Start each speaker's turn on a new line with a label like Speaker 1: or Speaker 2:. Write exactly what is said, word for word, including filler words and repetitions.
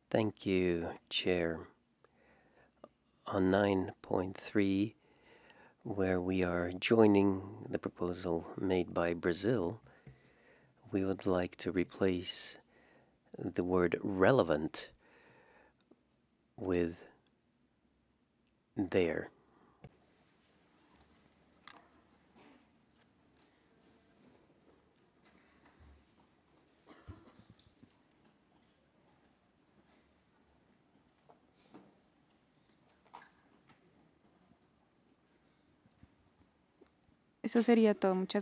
Speaker 1: Thank you, Chair. On nine point three, where we are joining the proposal made by Brazil, we would like to replace the word relevant with there.
Speaker 2: Eso sería todo. Muchas